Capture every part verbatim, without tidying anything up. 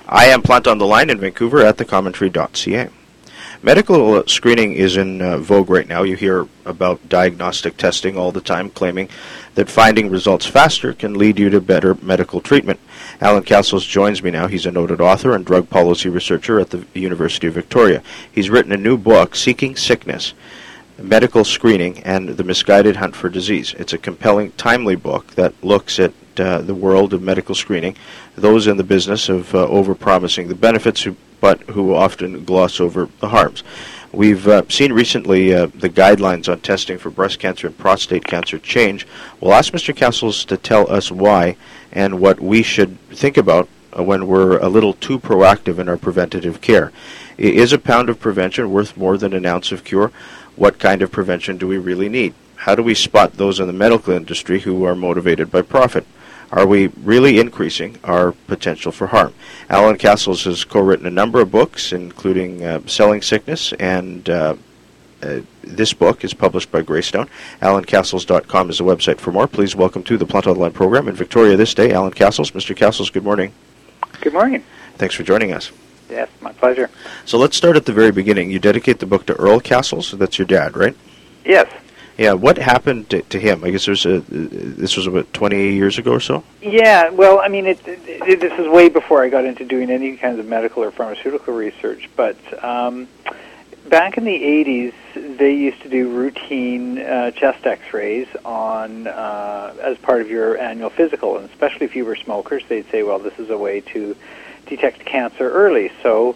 I am Plant on the Line in Vancouver at the commentary dot c a. Medical screening is in uh, vogue right now. You hear about diagnostic testing all the time, claiming that finding results faster can lead you to better medical treatment. Alan Castles joins me now. He's a noted author and drug policy researcher at the University of Victoria. He's written a new book, Seeking Sickness, Medical Screening and the Misguided Hunt for Disease. It's a compelling, timely book that looks at uh, the world of medical screening, those in the business of uh, over-promising the benefits, who, but who often gloss over the harms. We've uh, seen recently uh, the guidelines on testing for breast cancer and prostate cancer change. We'll ask Mister Castles to tell us why and what we should think about uh, when we're a little too proactive in our preventative care. Is a pound of prevention worth more than an ounce of cure? What kind of prevention do we really need? How do we spot those in the medical industry who are motivated by profit? Are we really increasing our potential for harm? Alan Castles has co-written a number of books, including uh, Selling Sickness, and uh, uh, this book is published by Greystone. alan castles dot com is the website for more. Please welcome to the Plant on the Line program in Victoria this day, Alan Castles. Mister Castles, good morning. Good morning. Thanks for joining us. Yes, my pleasure. So let's start at the very beginning. You dedicate the book to Earl Castles. That's your dad, right? Yes. Yeah, what happened to, to him? I guess there's a, this was about twenty years ago or so? Yeah, well, I mean, it, it, this is way before I got into doing any kinds of medical or pharmaceutical research, but um, back in the eighties, they used to do routine uh, chest x-rays on uh, as part of your annual physical, and especially if you were smokers, they'd say, well, this is a way to detect cancer early. So,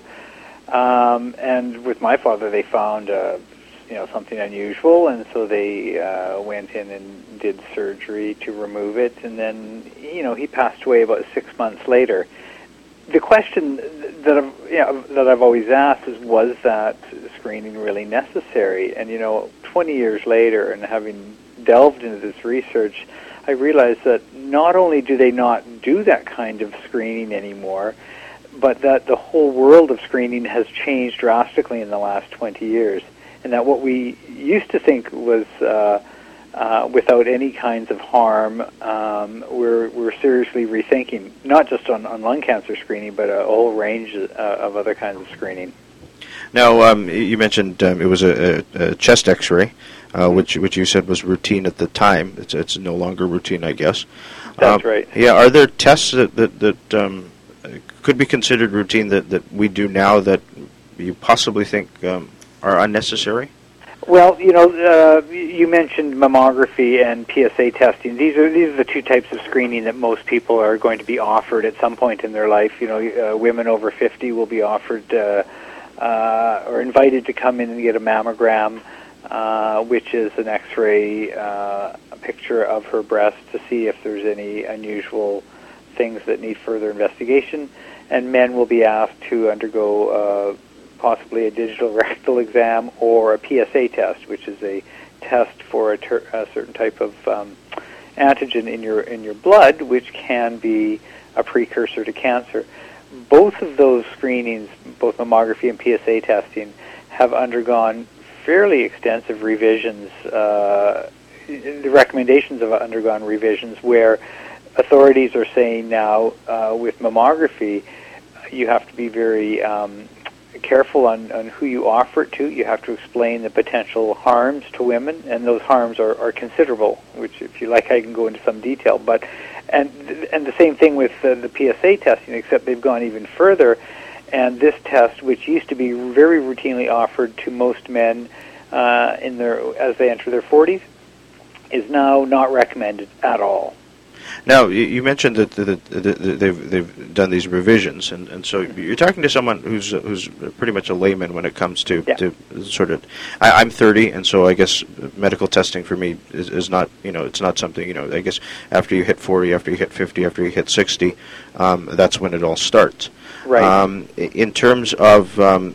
um, and with my father, they found uh, you know, something unusual, and so they uh, went in and did surgery to remove it, and then, you know, he passed away about six months later. The question that I've, you know, that I've always asked is, was that screening really necessary? And, you know, twenty years later, and having delved into this research, I realized that not only do they not do that kind of screening anymore, but that the whole world of screening has changed drastically in the last twenty years. And that what we used to think was uh, uh, without any kinds of harm, um, we're we're seriously rethinking, not just on, on lung cancer screening, but a whole range uh, of other kinds of screening. Now, um, you mentioned um, it was a, a, a chest X-ray, uh, which which you said was routine at the time. It's it's no longer routine, I guess. That's um, right. Yeah, are there tests that that, that um, could be considered routine that, that we do now that you possibly think um, are unnecessary? Well, you know, uh, you mentioned mammography and P S A testing. These are these are the two types of screening that most people are going to be offered at some point in their life. You know, uh, women over fifty will be offered uh, uh, or invited to come in and get a mammogram, uh, which is an X-ray, uh, a picture of her breast to see if there's any unusual things that need further investigation. And men will be asked to undergo uh, possibly a digital rectal exam or a P S A test, which is a test for a, ter- a certain type of um, antigen in your in your blood, which can be a precursor to cancer. Both of those screenings, both mammography and P S A testing, have undergone fairly extensive revisions. Uh, the recommendations have undergone revisions where authorities are saying now uh, with mammography, you have to be very um, careful on, on who you offer it to. You have to explain the potential harms to women, and those harms are, are considerable, which, if you like, I can go into some detail. But and and the same thing with uh, the P S A testing, except they've gone even further. And this test, which used to be very routinely offered to most men uh, in their as they enter their forties, is now not recommended at all. Now, you mentioned that they've they've done these revisions, and, and so you're talking to someone who's who's pretty much a layman when it comes to, yeah. to sort of. I, I'm thirty, and so I guess medical testing for me is, is not you know it's not something you know I guess after you hit forty, after you hit fifty, after you hit sixty, um, that's when it all starts. Right. Um, in terms of um,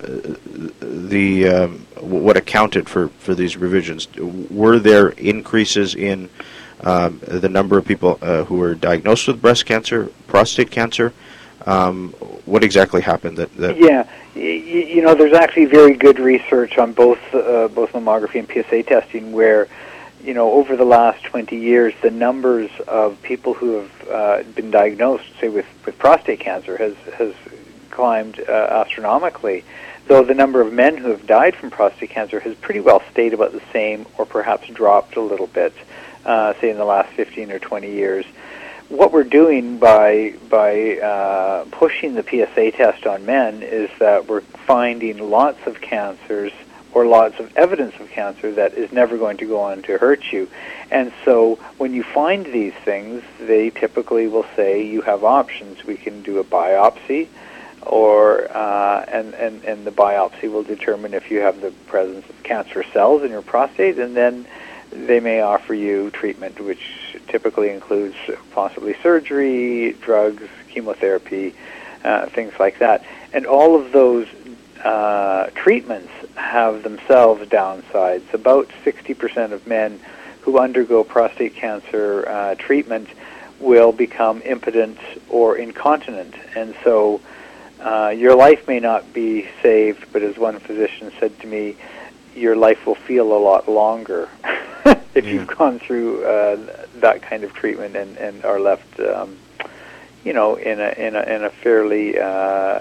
the um, what accounted for, for these revisions, were there increases in Um, the number of people uh, who were diagnosed with breast cancer, prostate cancer? Um, what exactly happened? That, that yeah, you, you know, there's actually very good research on both uh, both mammography and P S A testing, where, you know, over the last twenty years, the numbers of people who have uh, been diagnosed, say with, with prostate cancer, has has climbed uh, astronomically, though the number of men who have died from prostate cancer has pretty well stayed about the same, or perhaps dropped a little bit, uh, say in the last fifteen or twenty years. What we're doing by by uh, pushing the P S A test on men is that we're finding lots of cancers, or lots of evidence of cancer that is never going to go on to hurt you. And so when you find these things, they typically will say you have options. We can do a biopsy, or uh, and, and, and the biopsy will determine if you have the presence of cancer cells in your prostate, and then they may offer you treatment, which typically includes possibly surgery, drugs, chemotherapy, uh, things like that. And all of those uh, treatments have themselves downsides. About sixty percent of men who undergo prostate cancer uh, treatment will become impotent or incontinent. And so uh, your life may not be saved, but as one physician said to me, your life will feel a lot longer if yeah. you've gone through uh, that kind of treatment and, and are left, um, you know, in a in a in a fairly uh,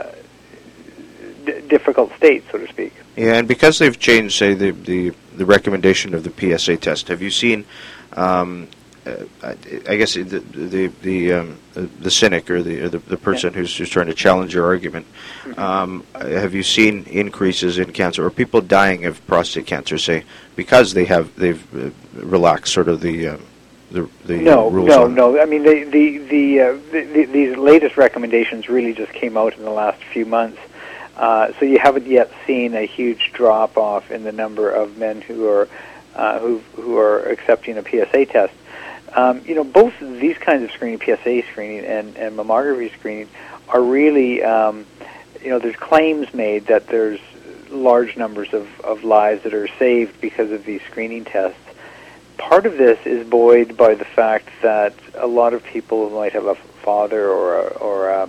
d- difficult state, so to speak. Yeah, and because they've changed, say, the the, the recommendation of the P S A test, have you seen? Um, uh, I guess the the the, um, the cynic or the or the, the person yeah. who's just trying to challenge your argument. Mm-hmm. Um, have you seen increases in cancer or people dying of prostate cancer, say, because they have they've uh, relaxed sort of the uh, the, the no uh, rules? No, on no, no. I mean, the the the, uh, the, the these latest recommendations really just came out in the last few months. Uh, so you haven't yet seen a huge drop off in the number of men who are uh, who who are accepting a P S A test. Um, you know, both these kinds of screening, P S A screening and, and mammography screening, are really, um, you know, there's claims made that there's large numbers of, of lives that are saved because of these screening tests. Part of this is buoyed by the fact that a lot of people might have a father or a, or a,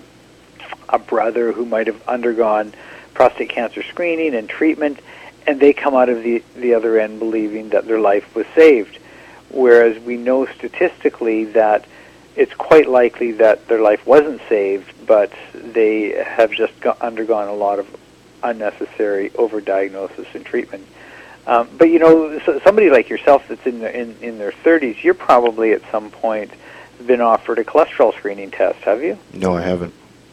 a brother who might have undergone prostate cancer screening and treatment, and they come out of the, the other end believing that their life was saved. Whereas we know statistically that it's quite likely that their life wasn't saved, but they have just go- undergone a lot of unnecessary overdiagnosis and treatment. Um, but, you know, so somebody like yourself that's in, the, in, in their thirties, you're probably at some point been offered a cholesterol screening test, have you? No, I haven't.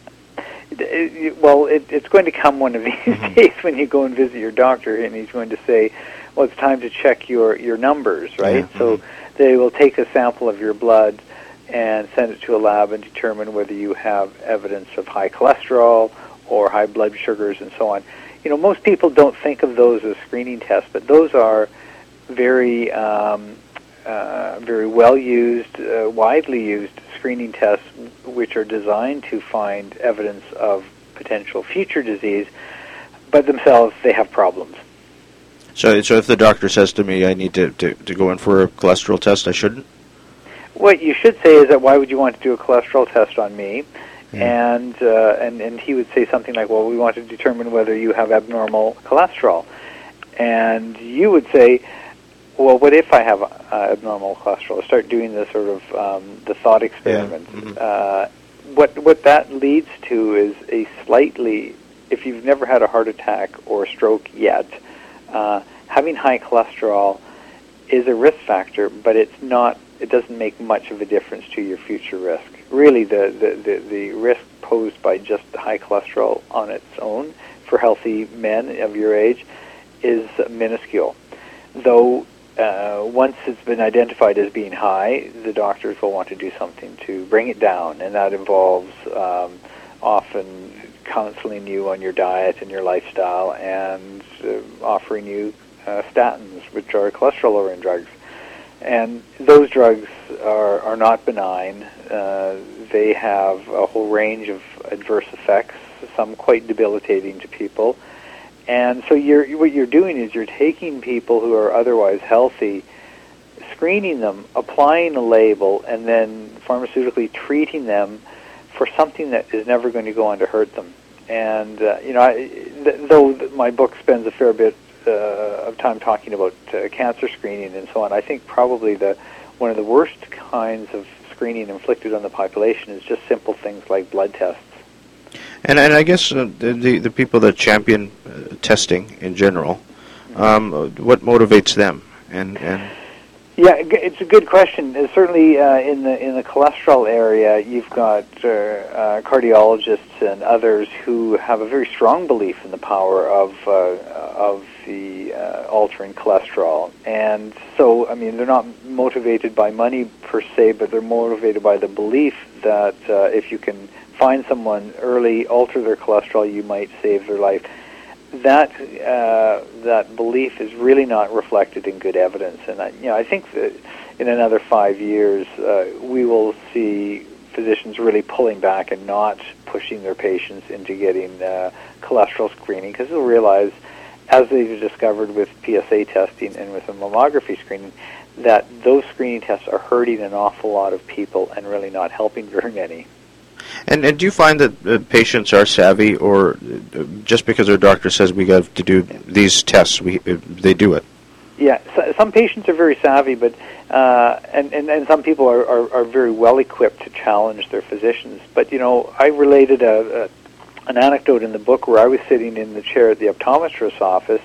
It, it, well, it, it's going to come one of these mm-hmm. days when you go and visit your doctor, and he's going to say, well, it's time to check your, your numbers, right? Yeah. Mm-hmm. So they will take a sample of your blood and send it to a lab and determine whether you have evidence of high cholesterol or high blood sugars and so on. You know, most people don't think of those as screening tests, but those are very, um, uh, very well used, uh, widely used screening tests, which are designed to find evidence of potential future disease, but themselves they have problems. So, so if the doctor says to me I need to, to, to go in for a cholesterol test, I shouldn't? What you should say is that why would you want to do a cholesterol test on me? Yeah. And, uh, and and he would say something like, well, we want to determine whether you have abnormal cholesterol. And you would say, well, what if I have uh, abnormal cholesterol? Start doing the sort of um, the thought experiment. Yeah. Mm-hmm. Uh, what what that leads to is a slightly, if you've never had a heart attack or a stroke yet, uh, having high cholesterol is a risk factor, but it's not. It doesn't make much of a difference to your future risk. Really, the, the, the, the risk posed by just high cholesterol on its own for healthy men of your age is minuscule. Though uh, once it's been identified as being high, the doctors will want to do something to bring it down, and that involves um, often counseling you on your diet and your lifestyle and uh, offering you uh, statins, which are cholesterol-lowering drugs. And those drugs are, are not benign. Uh, they have a whole range of adverse effects, some quite debilitating to people. And so you're, what you're doing is you're taking people who are otherwise healthy, screening them, applying a label, and then pharmaceutically treating them for something that is never going to go on to hurt them. And, uh, you know, I, th- though my book spends a fair bit Uh, of time talking about uh, cancer screening and so on, I think probably the one of the worst kinds of screening inflicted on the population is just simple things like blood tests. And and I guess uh, the the people that champion uh, testing in general, um, what motivates them? And and yeah, it's a good question. Uh, certainly, uh, in the in the cholesterol area, you've got uh, uh, cardiologists and others who have a very strong belief in the power of uh, of the uh, altering cholesterol. And so, I mean, they're not motivated by money per se, but they're motivated by the belief that uh, if you can find someone early, alter their cholesterol, you might save their life. That uh, that belief is really not reflected in good evidence, and I, you know, I think that in another five years uh, we will see physicians really pulling back and not pushing their patients into getting uh, cholesterol screening, because they'll realize, as they've discovered with P S A testing and with a mammography screening, that those screening tests are hurting an awful lot of people and really not helping very many. And, and do you find that uh, patients are savvy, or uh, just because their doctor says we got to do these tests, we uh, they do it? Yeah, so, some patients are very savvy, but uh, and, and and some people are, are, are very well equipped to challenge their physicians. But you know, I related a, a an anecdote in the book where I was sitting in the chair at the optometrist's office,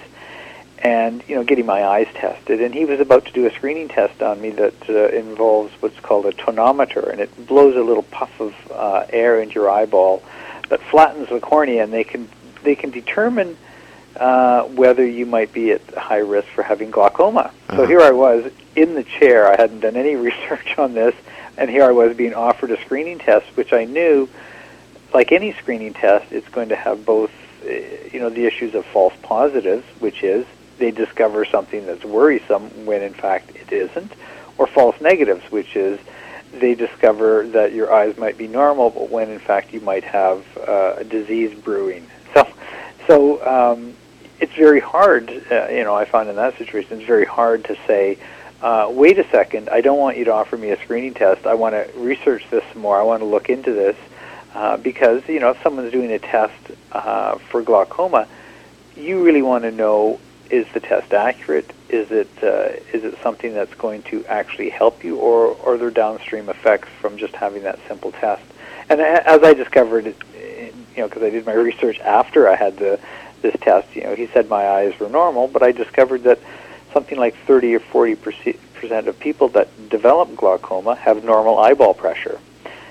and you know, getting my eyes tested, and he was about to do a screening test on me that uh, involves what's called a tonometer, and it blows a little puff of uh, air into your eyeball that flattens the cornea, and they can they can determine uh, whether you might be at high risk for having glaucoma. Uh-huh. So here I was in the chair. I hadn't done any research on this, and here I was being offered a screening test, which I knew, like any screening test, it's going to have both, uh, you know, the issues of false positives, which is they discover something that's worrisome when in fact it isn't, or false negatives, which is they discover that your eyes might be normal, but when in fact you might have uh, a disease brewing. So, so um, it's very hard, uh, you know, I found in that situation, it's very hard to say, uh, wait a second, I don't want you to offer me a screening test. I want to research this more. I want to look into this, uh, because, you know, if someone's doing a test uh, for glaucoma, you really want to know, is the test accurate? Is it uh, is it something that's going to actually help you, or, or are there downstream effects from just having that simple test? And as I discovered, you know, because I did my research after I had the this test, you know, he said my eyes were normal, but I discovered that something like thirty or forty percent of people that develop glaucoma have normal eyeball pressure,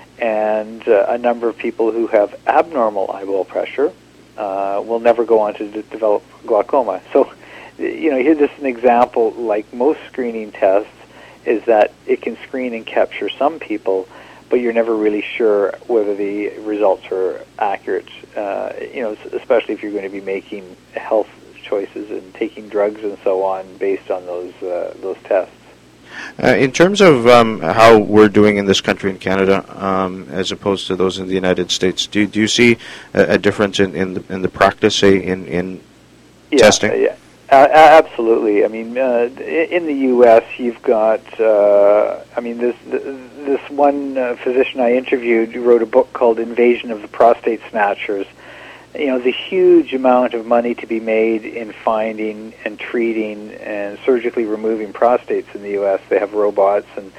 and uh, a number of people who have abnormal eyeball pressure uh, will never go on to d- develop glaucoma. So, you know, here's just an example, like most screening tests, is that it can screen and capture some people, but you're never really sure whether the results are accurate, uh, you know, especially if you're going to be making health choices and taking drugs and so on based on those uh, those tests. Uh, in terms of um, how we're doing in this country in Canada, um, as opposed to those in the United States, do, do you see a, a difference in, in, the, in the practice, say, in, in yeah, testing? Yeah. Uh, absolutely. I mean, uh, in the U S, you've got, uh, I mean, this this one uh, physician I interviewed who wrote a book called Invasion of the Prostate Snatchers. You know, the huge amount of money to be made in finding and treating and surgically removing prostates in the U S. They have robots, and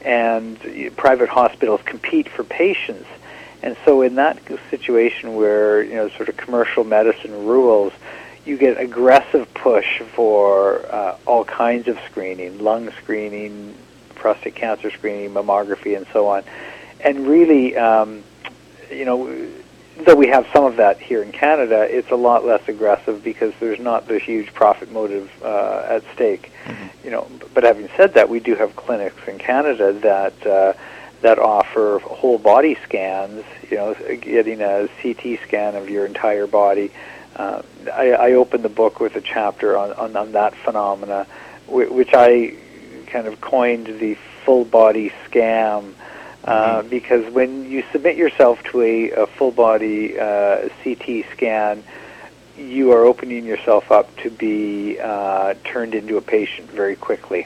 and private hospitals compete for patients. And so in that situation where, you know, sort of commercial medicine rules, you get aggressive push for uh, all kinds of screening, lung screening, prostate cancer screening, mammography, and so on. And really, um, you know, though we have some of that here in Canada, it's a lot less aggressive because there's not the huge profit motive uh, at stake. Mm-hmm. You know, but having said that, we do have clinics in Canada that uh, that offer whole body scans. You know, getting a C T scan of your entire body. Uh, I, I opened the book with a chapter on, on, on that phenomena, w- which I kind of coined the full-body scam, uh, mm-hmm. because when you submit yourself to a, a full-body uh, C T scan, you are opening yourself up to be uh, turned into a patient very quickly.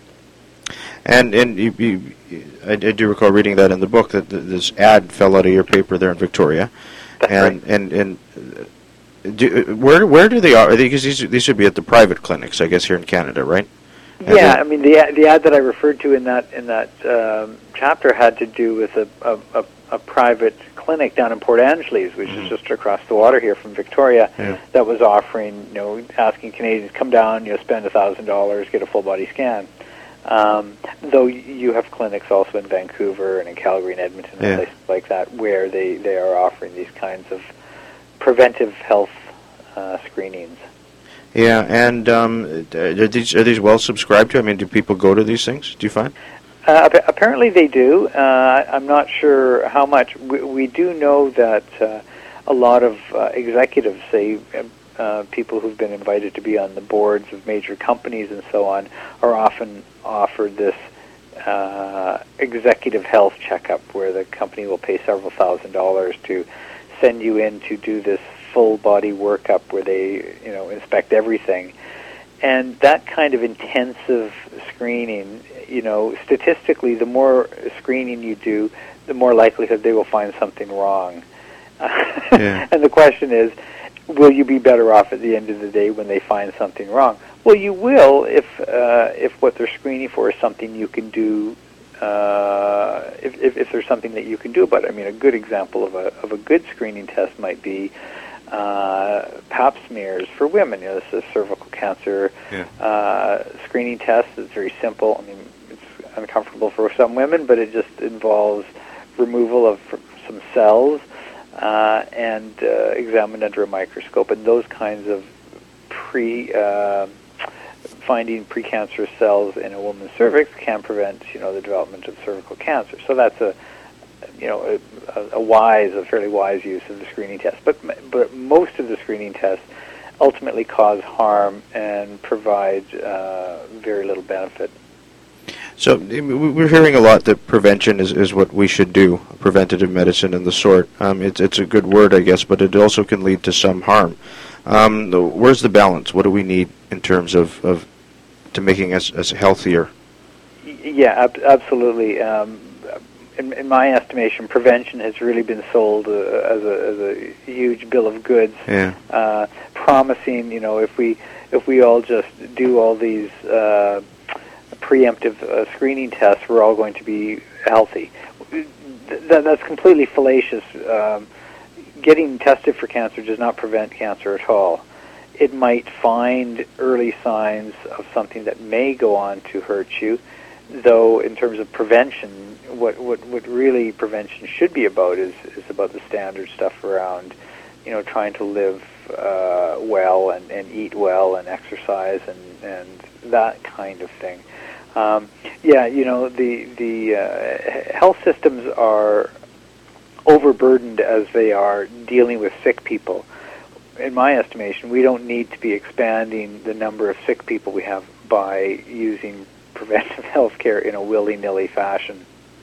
And and you, you, I, I do recall reading that in the book, that this ad fell out of your paper there in Victoria. That's and, right. And and Do, where where do they are? Because these these should be at the private clinics, I guess, here in Canada, right? Yeah, I mean the the ad that I referred to in that in that um, chapter had to do with a, a, a, a private clinic down in Port Angeles, which mm-hmm. is just across the water here from Victoria, yeah. that was offering, you know, asking Canadians come down, you know, spend a thousand dollars, get a full body scan. Um, though you have clinics also in Vancouver and in Calgary and Edmonton yeah. and places like that where they, they are offering these kinds of preventive health uh, screenings. Yeah, and um, are these are these well subscribed to? I mean, do people go to these things? Do you find? Uh, apparently they do. Uh, I'm not sure how much. We, we do know that uh, a lot of uh, executives, say uh, people who've been invited to be on the boards of major companies and so on, are often offered this uh, executive health checkup where the company will pay several thousand dollars to send you in to do this full body workup where they, you know, inspect everything. And that kind of intensive screening, you know, statistically, the more screening you do, the more likelihood they will find something wrong. Yeah. And the question is, will you be better off at the end of the day when they find something wrong? Well, you will if uh, if what they're screening for is something you can do. Uh, if, if if there's something that you can do about it. I mean, a good example of a of a good screening test might be uh, Pap smears for women. You know, this is a cervical cancer yeah. uh, screening test. It's very simple. I mean, it's uncomfortable for some women, but it just involves removal of some cells uh, and uh, examined under a microscope. And those kinds of pre uh, finding precancerous cells in a woman's cervix can prevent, you know, the development of cervical cancer. So that's a you know, a, a wise, a fairly wise use of the screening test. But but most of the screening tests ultimately cause harm and provide uh, very little benefit. So we're hearing a lot that prevention is, is what we should do, preventative medicine and the sort. Um, it's it's a good word, I guess, but it also can lead to some harm. Um, the, where's the balance? What do we need in terms of, of to making us, us healthier? Yeah, ab- absolutely. Um, In, in my estimation, prevention has really been sold uh, as, a, as a huge bill of goods, yeah. uh, promising, you know, if we if we all just do all these uh, preemptive uh, screening tests, we're all going to be healthy. Th- that's completely fallacious. Um, getting tested for cancer does not prevent cancer at all. It might find early signs of something that may go on to hurt you, though in terms of prevention, what, what, what really prevention should be about is, is about the standard stuff around, you know, trying to live uh, well and, and eat well and exercise and, and that kind of thing. Um, yeah, you know, the, the uh, health systems are overburdened as they are dealing with sick people. In my estimation, we don't need to be expanding the number of sick people we have by using preventive health care in a willy-nilly fashion.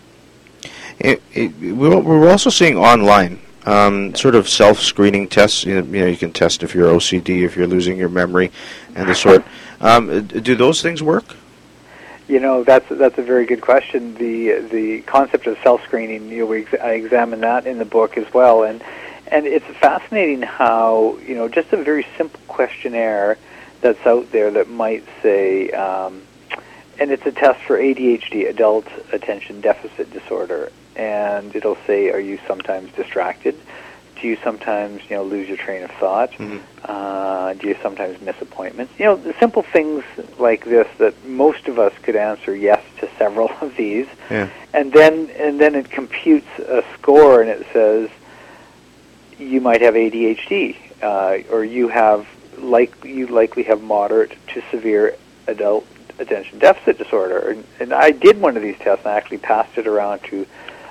It, it, we're also seeing online um, sort of self-screening tests. You know, you know, you can test if you're O C D, if you're losing your memory, and the sort. Um, do those things work? You know, that's that's a very good question. The the concept of self-screening, you know, we ex- I examine that in the book as well, and and it's fascinating how, you know, just a very simple questionnaire that's out there that might say. Um, And it's a test for A D H D, Adult Attention Deficit Disorder, and it'll say, are you sometimes distracted? Do you sometimes, you know, lose your train of thought? Mm-hmm. Uh, do you sometimes miss appointments? You know, the simple things like this that most of us could answer yes to several of these, yeah. and then and then it computes a score and it says you might have A D H D, uh, or you have like you likely have moderate to severe adult attention deficit disorder. And, and I did one of these tests and I actually passed it around to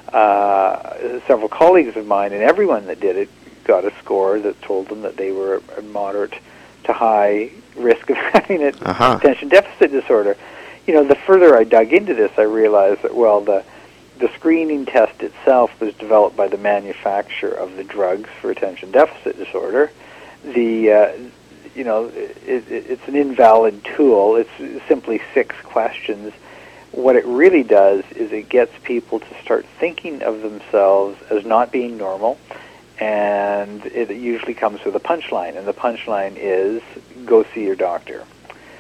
uh, several colleagues of mine, and everyone that did it got a score that told them that they were a moderate to high risk of having an uh-huh. attention deficit disorder. You know, the further I dug into this, I realized that, well, the the screening test itself was developed by the manufacturer of the drugs for attention deficit disorder. The uh, You know, it, it, it's an invalid tool. It's simply six questions. What it really does is it gets people to start thinking of themselves as not being normal, and it usually comes with a punchline, and the punchline is, go see your doctor.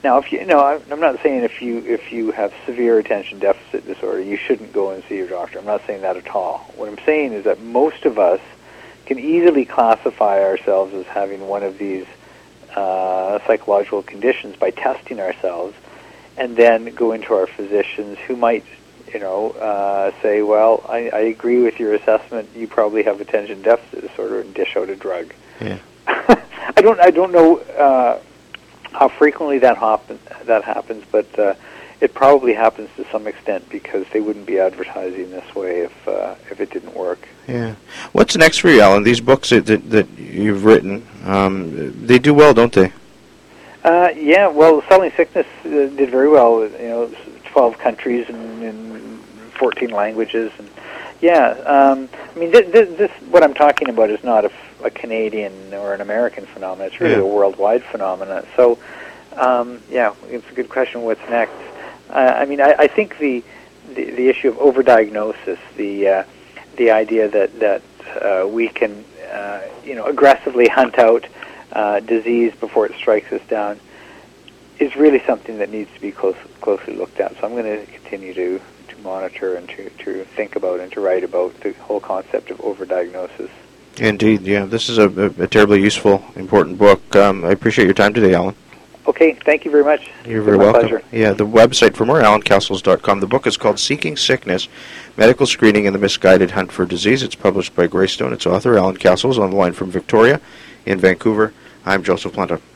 Now, if you, you know, I'm not saying if you if you have severe attention deficit disorder, you shouldn't go and see your doctor. I'm not saying that at all. What I'm saying is that most of us can easily classify ourselves as having one of these uh, psychological conditions by testing ourselves, and then go into our physicians who might, you know, uh, say, well, I, I agree with your assessment. You probably have attention deficit disorder, and dish out a drug. Yeah. I don't. I don't know uh, how frequently that happen, that happens, but uh, it probably happens to some extent because they wouldn't be advertising this way if uh, if it didn't work. Yeah. What's next for you, Alan? These books that that, that you've written, um, they do well, don't they? Uh, yeah. Well, Selling Sickness uh, did very well. You know, twelve countries and in fourteen languages, and yeah. Um, I mean, this, this, this what I'm talking about is not a, a Canadian or an American phenomenon. It's really yeah. a worldwide phenomenon. So, um, yeah, it's a good question. What's next? Uh, I mean, I, I think the, the the issue of overdiagnosis, the uh, the idea that that uh, we can uh, you know aggressively hunt out uh, disease before it strikes us down, is really something that needs to be close, closely looked at. So I'm going to continue to, to monitor and to, to think about and to write about the whole concept of overdiagnosis. Indeed, yeah. This is a, a, a terribly useful, important book. Um, I appreciate your time today, Alan. Okay, thank you very much. You're very my welcome. Pleasure. Yeah, the website for more, alan castles dot com. The book is called Seeking Sickness, Medical Screening and the Misguided Hunt for Disease. It's published by Greystone. Its author, Alan Castles, on the line from Victoria in Vancouver. I'm Joseph Planta.